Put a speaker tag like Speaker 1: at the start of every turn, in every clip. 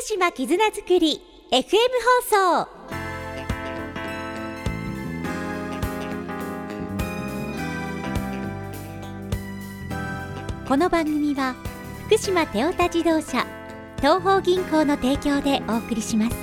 Speaker 1: 島絆づくり FM 放送。この番組は福島テオタ自動車東邦銀行の提供でお送りします。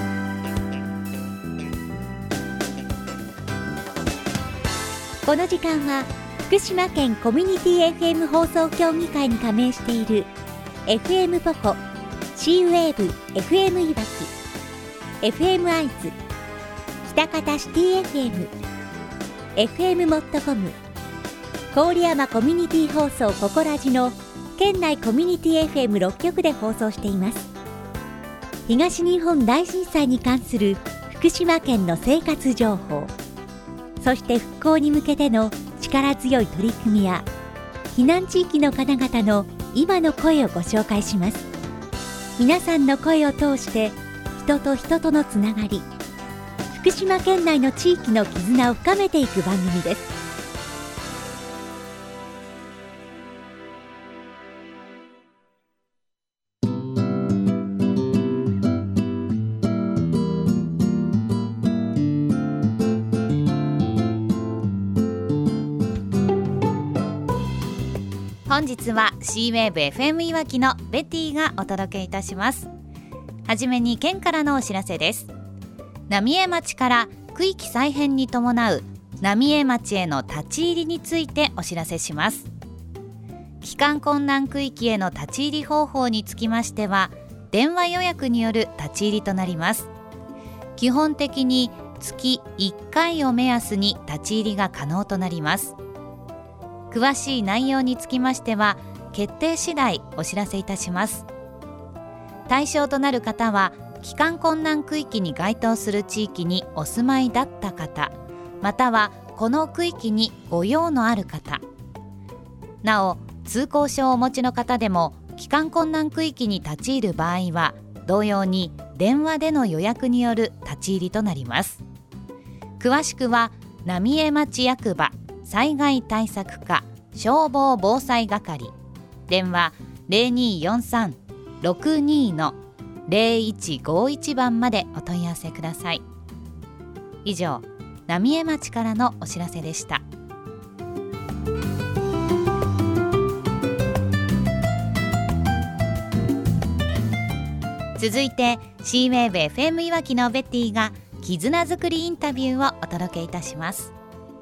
Speaker 1: この時間は福島県コミュニティ FM 放送協議会に加盟している FM ポコ、シーウェーブ FM いわき、 FM アイズ、北方シティ FM、 FM モットコム、郡山コミュニティ放送ココラジの県内コミュニティ FM6 局で放送しています。東日本大震災に関する福島県の生活情報、そして復興に向けての力強い取り組みや避難地域の方々の今の声をご紹介します。皆さんの声を通して人と人とのつながり、福島県内の地域の絆を深めていく番組です。本日は C ウェーブ FM いわきのベティがお届けいたします。はじめに県からのお知らせです。浪江町から区域再編に伴う浪江町への立ち入りについてお知らせします。帰還困難区域への立ち入り方法につきましては、電話予約による立ち入りとなります。基本的に月1回を目安に立ち入りが可能となります。詳しい内容につきましては決定次第お知らせいたします。対象となる方は帰還困難区域に該当する地域にお住まいだった方、またはこの区域にご用のある方、なお通行証をお持ちの方でも帰還困難区域に立ち入る場合は同様に電話での予約による立ち入りとなります。詳しくは浪江町役場災害対策課消防防災係、電話 0243-62-0151 番までお問い合わせください。以上、浪江町からのお知らせでした。続いて C ウェーブ FM いわきのベッティが絆づくりインタビューをお届けいたします。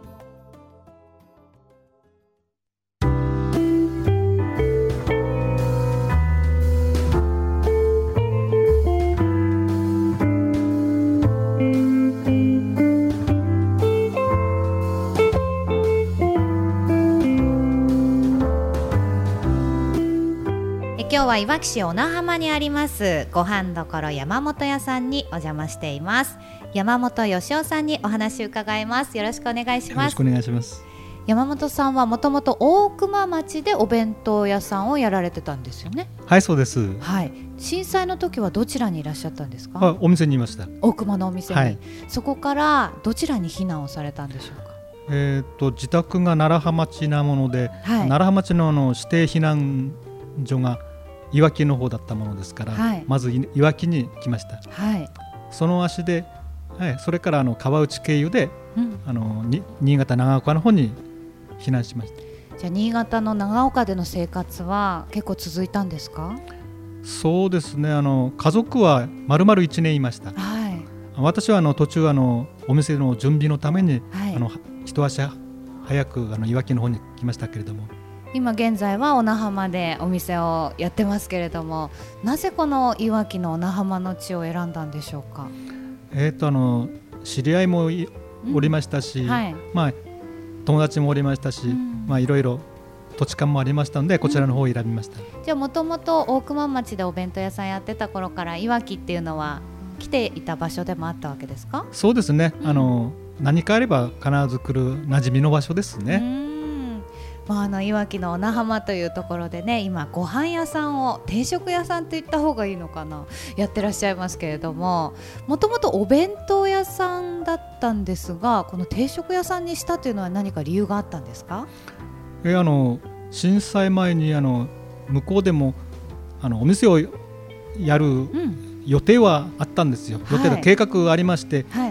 Speaker 1: 今日はいわき市小名浜にありますご飯処山本屋さんにお邪魔しています。山本義雄さんにお話を伺います。よろしくお願いします。
Speaker 2: よろしくお願いします。
Speaker 1: 山本さんはもともと大熊町でお弁当屋さんをやられてたんですよね。
Speaker 2: はい、そうです、
Speaker 1: はい、震災の時はどちらにいらっしゃったんですか？
Speaker 2: お店にいました。
Speaker 1: 大熊のお店に、
Speaker 2: はい、
Speaker 1: そこからどちらに避難をされたんでしょうか？
Speaker 2: 自宅が楢葉町なもので、はい、楢葉町の指定避難所がいわきの方だったものですから、はい、まずいわきに来ました、はい、その足で、はい、それから川内経由で、新潟長岡の方に避難しました。
Speaker 1: じゃあ新潟の長岡での生活は結構続いたんですか？
Speaker 2: そうですね、家族は丸々1年いました、はい、私は途中お店の準備のために、はい、一足早くいわきの方に来ましたけれども、
Speaker 1: 今現在は小名浜でお店をやってますけれども、なぜこのいわきの小名浜の地を選んだんでしょうか？
Speaker 2: 知り合いもおりましたし、はい、友達もおりましたし、いろいろ土地勘もありましたのでこちらの方を選びました。
Speaker 1: じゃあもともと大熊町でお弁当屋さんやってた頃からいわきっていうのは来ていた場所でもあったわけですか？
Speaker 2: そうですね、何かあれば必ず来る馴染みの場所ですね。
Speaker 1: いわきの小名浜というところでね、今ご飯屋さんを定食屋さんと言った方がいいのかな、やってらっしゃいますけれども、もともとお弁当屋さんだったんですが、この定食屋さんにしたというのは何か理由があったんですか？
Speaker 2: 震災前に向こうでもお店をやる予定はあったんですよ。予定の計画ありまして、
Speaker 1: はい、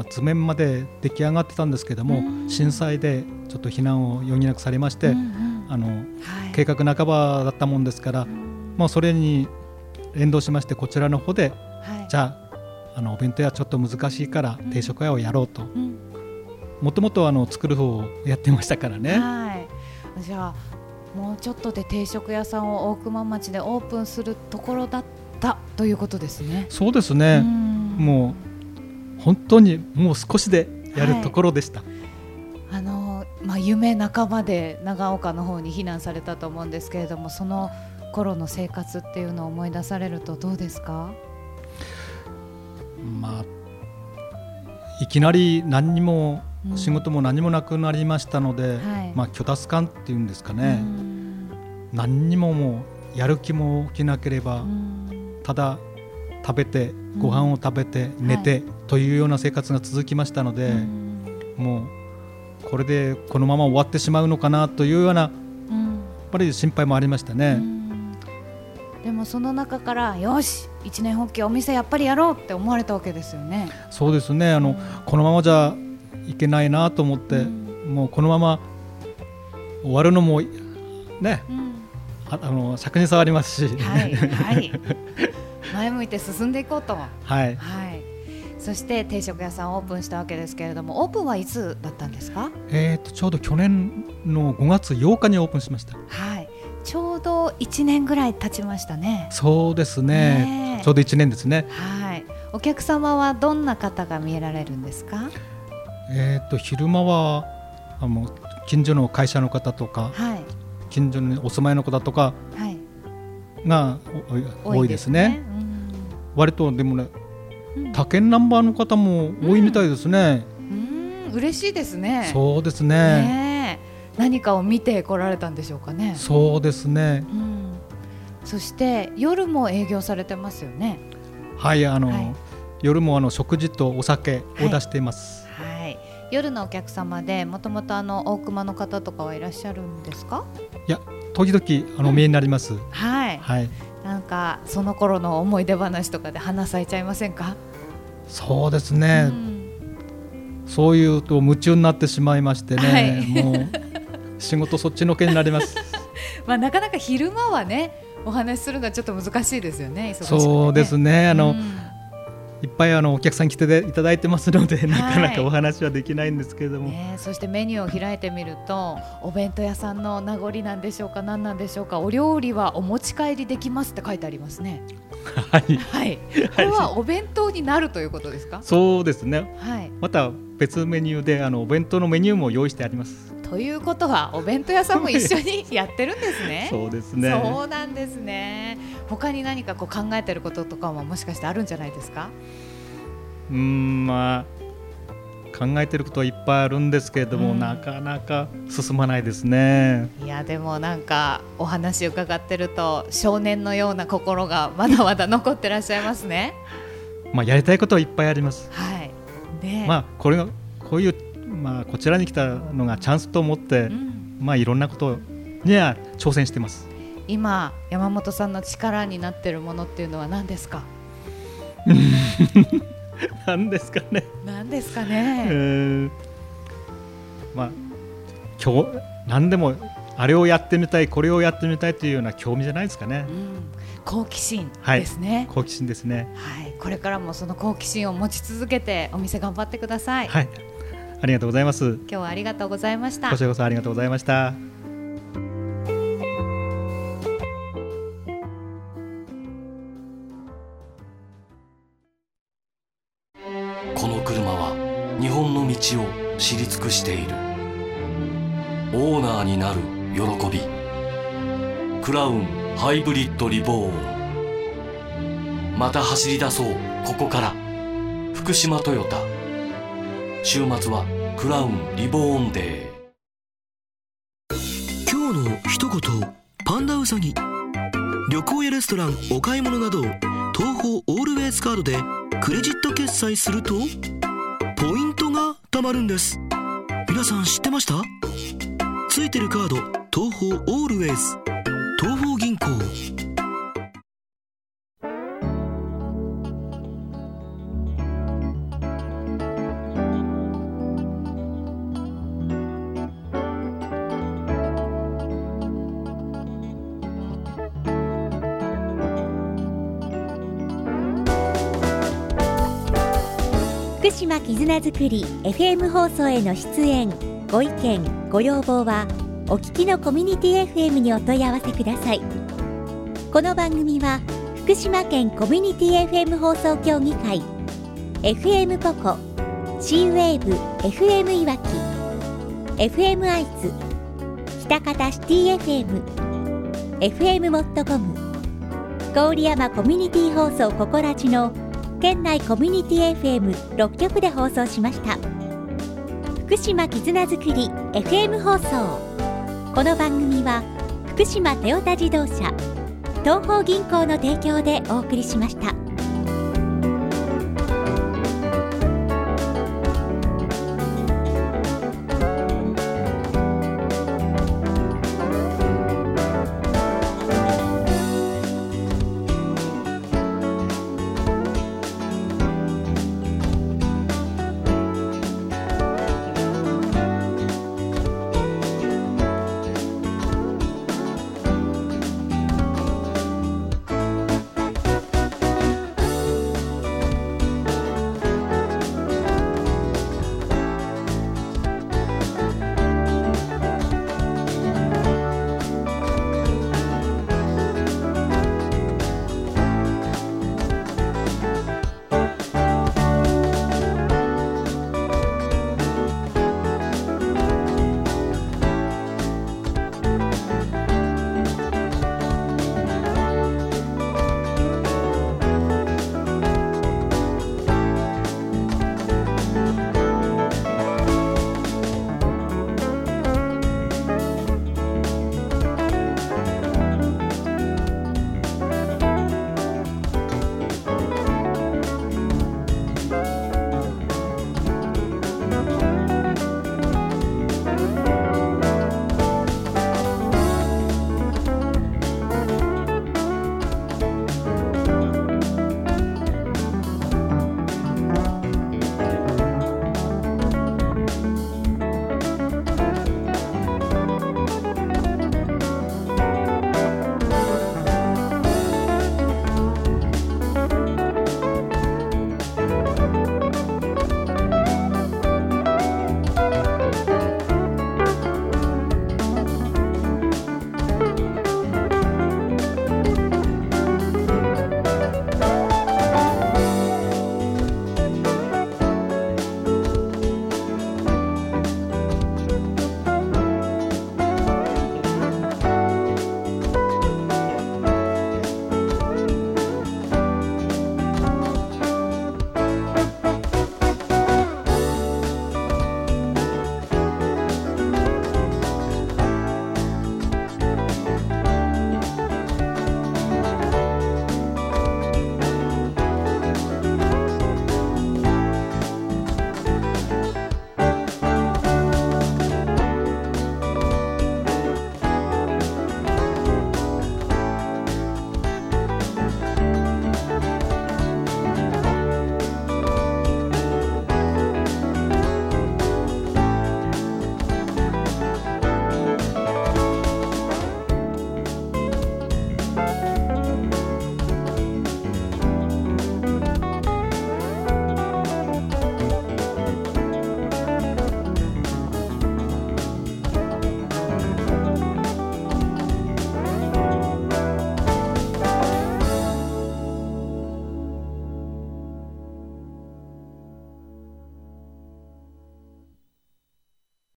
Speaker 2: 図面まで出来上がってたんですけども、震災でちょっと避難を余儀なくされまして、計画半ばだったもんですから、それに連動しましてこちらの方で、じゃあお弁当屋ちょっと難しいから定食屋をやろうと、もともと作る方をやってましたからね。
Speaker 1: じゃあもうちょっとで定食屋さんを大熊町でオープンするところだったということですね。
Speaker 2: そうですね、もう本当にもう少しでやるところでした。
Speaker 1: 夢半ばで長岡の方に避難されたと思うんですけれども、その頃の生活っていうのを思い出されるとどうですか？
Speaker 2: いきなり何にも仕事も何もなくなりましたので、虚脱感っていうんですかね、何にももうやる気も起きなければ、ただ食べてご飯を食べて寝てというような生活が続きましたので、もうこれでこのまま終わってしまうのかなというような、やっぱり心配もありましたね。
Speaker 1: でもその中からよし一年発起お店やっぱりやろうって思われたわけですよね。
Speaker 2: そうですね、このままじゃいけないなと思って、もうこのまま終わるのもね、尺に触りますし、
Speaker 1: 前向いて進んでいこうと、そして定食屋さんをオープンしたわけですけれども、オープンはいつだったんですか？
Speaker 2: ちょうど去年の5月8日にオープンしました。
Speaker 1: ちょうど1年ぐらい経ちましたね。
Speaker 2: そうですね、ちょうど1年ですね。
Speaker 1: お客様はどんな方が見えられるんですか？
Speaker 2: 昼間は近所の会社の方とか、近所にお住まいの方とかが多いですね。割とでもね、他県ナンバーの方も多いみたいですね。
Speaker 1: 嬉しいですね。
Speaker 2: そうですね。
Speaker 1: 何かを見て来られたんでしょうかね。
Speaker 2: そうですね。
Speaker 1: そして夜も営業されてますよね。
Speaker 2: 夜も食事とお酒を出しています。
Speaker 1: 夜のお客様でもともと大熊の方とかはいらっしゃるんですか？
Speaker 2: いや、時々お見えになります。
Speaker 1: なんかその頃の思い出話とかで花咲いちゃいませんか？
Speaker 2: そうですね、そういうと夢中になってしまいましてね、もう仕事そっちのけになります。
Speaker 1: なかなか昼間はねお話しするのはちょっと難しいですよね。忙しくてね。
Speaker 2: そうですね、いっぱいお客さん来ていただいてますので、なかなかお話はできないんですけれども、
Speaker 1: そしてメニューを開いてみるとお弁当屋さんの名残なんでしょうか、何なんでしょうか。お料理はお持ち帰りできますって書いてありますね。これはお弁当になるということですか？
Speaker 2: そうですね、また別メニューでお弁当のメニューも用意してあります。
Speaker 1: ということはお弁当屋さんも一緒にやってるんですね。
Speaker 2: そうですね。
Speaker 1: そうなんですね。他に何か考えてることとかももしかしてあるんじゃないですか？
Speaker 2: 考えてることはいっぱいあるんですけれども、なかなか進まないですね。
Speaker 1: いやでもなんかお話伺ってると少年のような心がまだまだ残ってらっしゃいますね。
Speaker 2: やりたいことはいっぱいあります。こういう、こちらに来たのがチャンスと思って、いろんなことには挑戦してます。
Speaker 1: 今山本さんの力になってるものっていうのは何ですか？
Speaker 2: 何ですかね。今日何でもあれをやってみたいこれをやってみたいというような興味じゃないですかね。
Speaker 1: 好奇心ですね。
Speaker 2: 好奇心ですね。
Speaker 1: これからもその好奇心を持ち続けてお店頑張ってください。
Speaker 2: ありがとうございます。
Speaker 1: 今日はありがとうございました。
Speaker 2: こちらこそありがとうございました。
Speaker 3: この車は日本の道を知り尽くしている。オーナーになる喜び。クラウンハイブリッドリボーン。また走り出そうここから。福島トヨタ。週末はクラウンリボーンデー。
Speaker 4: 今日の一言パンダウサギ。旅行やレストラン、お買い物など東宝オールウェイズカードでクレジット決済するとポイントが貯まるんです。皆さん知ってました？ついてるカード東宝オールウェイズ。東宝銀行。
Speaker 5: 福島絆づくり FM 放送への出演ご意見ご要望はお聞きのコミュニティ FM にお問い合わせください。この番組は福島県コミュニティ FM 放送協議会 FM ポコ C-WAVE FM いわき FM アイズ北方シティ FM FM モットコム郡山コミュニティ放送ココラジの県内コミュニティ FM6 局で放送しました。福島絆づくり FM 放送。この番組は福島トヨタ自動車東邦銀行の提供でお送りしました。